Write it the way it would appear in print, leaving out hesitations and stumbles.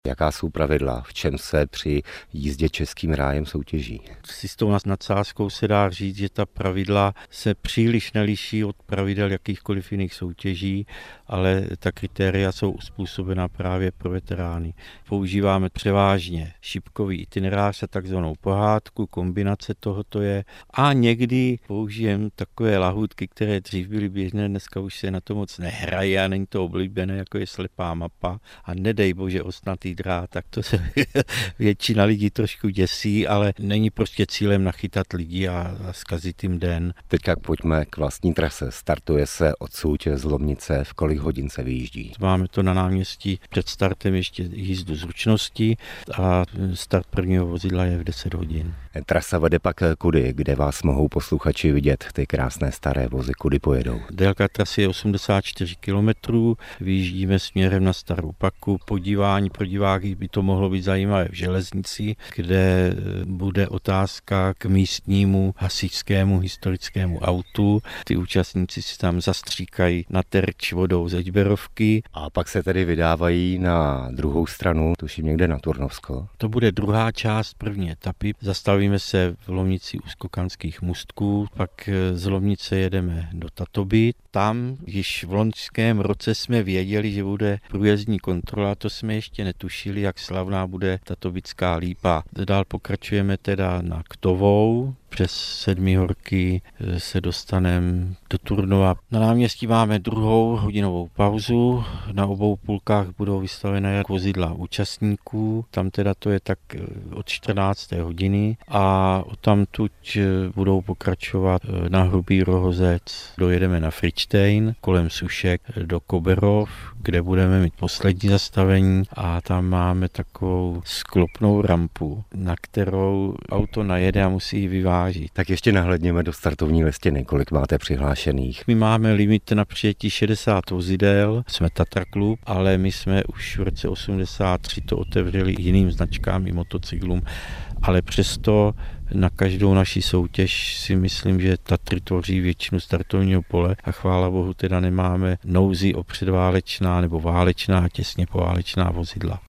Jaká jsou pravidla? V čem se při jízdě českým rájem soutěží? S tou nadsázkou se dá říct, že ta pravidla se příliš neliší od pravidel jakýchkoliv jiných soutěží, ale ta kritéria jsou uspůsobena právě pro veterány. Používáme převážně šipkový itinerář a takzvanou pohádku, kombinace tohoto je. A někdy použijeme takové lahůdky, které dřív byly běžné, dneska už se na to moc nehraje a není to oblíbené, jako je slepá mapa. A nedej bože ostnatý drát, tak to se většina lidí trošku děsí, ale není prostě cílem nachytat lidi a zkazit jim den. Teďka pojďme k vlastní trase. Startuje se odsud z Lomnice, v kolik hodin se vyjíždí? Máme to na náměstí před startem ještě jízdu zručnosti a start prvního vozidla je v 10 hodin. Trasa vede pak kudy, kde vás mohou posluchači vidět, ty krásné staré vozy, kudy pojedou? Délka trasy je 84 km, vyjíždíme směrem na Starou Paku. Podívání pro diváky by to mohlo být zajímavé v Železnici, kde bude otázka k místnímu hasičskému historickému autu. Ty účastníci si tam zastříkají na terč vodou ze Žberovky. A pak se tedy vydávají na druhou stranu, tuším někde na Turnovsko. To bude druhá část první etapy. Zastavíme se v Lomnici u Skokanských můstků, pak z Lomnice jedeme do Tatoby. Tam již v loňském roce jsme věděli, že bude průjezdní kontrola, to jsme ještě netušili, jak slavná bude Tatobická lípa. Dál pokračujeme teda na Ktovou, přes Sedmihorky se dostaneme do Turnova. Na náměstí máme druhou hodinovou pauzu, na obou půlkách budou vystavené vozidla účastníků, tam teda to je tak od 14. hodiny a odtamtud budou pokračovat na Hrubý Rohozec, dojedeme na Fričtejn, kolem Sušek do Koberov, kde budeme mít poslední zastavení a tam máme takovou sklopnou rampu, na kterou auto najede a musí vyvážit. Tak ještě nahlédněme do startovní listiny, kolik máte přihlášených. My máme limit na přijetí 60 vozidel, jsme Tatra Klub, ale my jsme už v roce 83 to otevřeli jiným značkám i motocyklům, ale přesto na každou naši soutěž si myslím, že Tatry tvoří většinu startovního pole a chvála bohu teda nemáme nouzi o předválečná nebo válečná, těsně poválečná vozidla.